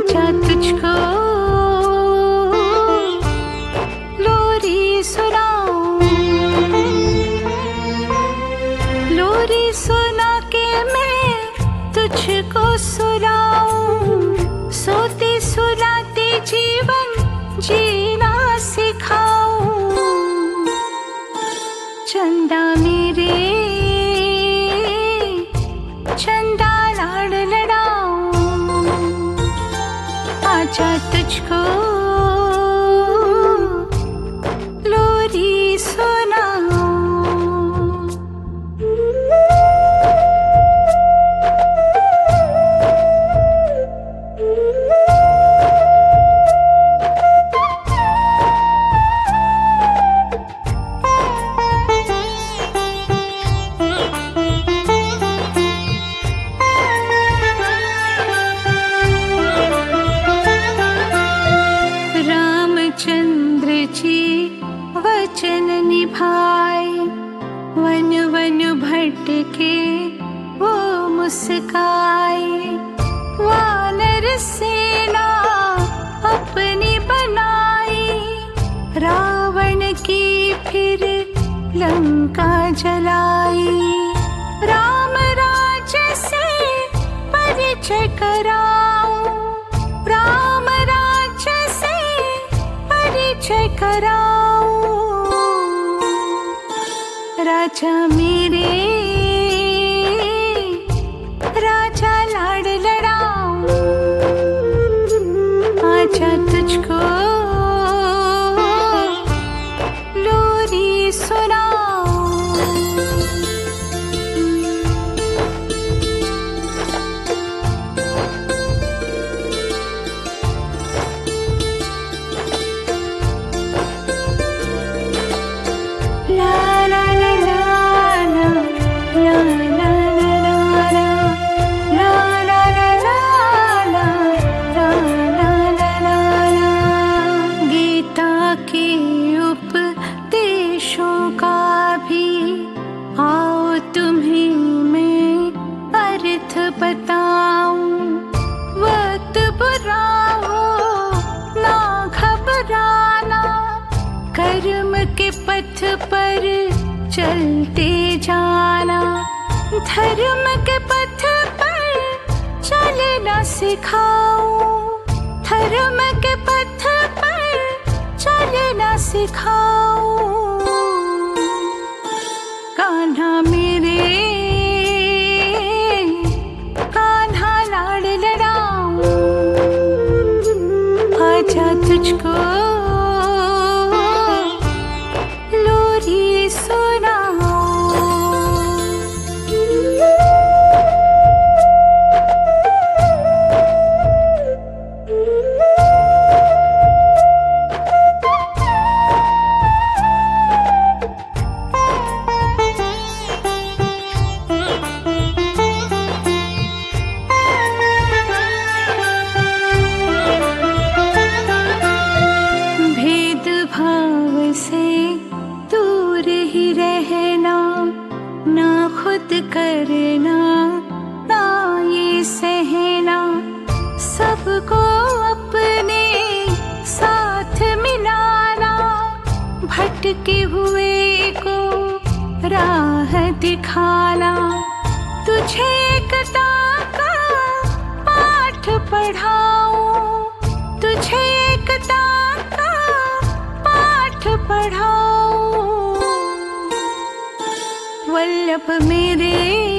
आजा तुझको लोरी सुनाऊं, लोरी सुना के मैं तुझको सुनाऊं, सोते सुलाते जीवन जीना सिखाऊं। चंदा मेरे चंदा लाड़ लड़ाऊं, आजा तुझको लोरी सुनाऊं। रामचंद्र जी वचन निभाए, वन वन भटके वो मुस्काए, वानर सेना अपनी बनाई, रावण की फिर लंका जलाई। राम राज्य से परिचय कराऊं, राम राज्य से परिचय कराऊं। राजा मेरे राजा लाड़ लड़ाऊं, आजा तुझको लोरी सुनाऊं। ला ला ला ला ला ला ला ला ला ला ला ला ला ला। गीता के उपदेशों का भी आओ तुम्हें मैं अर्थ बताऊं। वक्त बुरा हो ना घबराना, कर्म के पथ पर चलते जाना, धर्म के पथ पर चलना सिखाऊं, धर्म के पथ पर चलना सिखाऊं। कान्हा मेरे कान्हा लाड़ लड़ाऊं, आजा तुझको लोरी सुनाऊं। भेदभाव से दूर ही रहना, ना खुद करना ना ये सहना, सबको अपने साथ मिलाना, भटके हुए को राह दिखाना। तुझे एकता का पाठ पढ़ाऊं, तुझे एकता का पाठ पढ़ाऊं। वल्लभ मेरे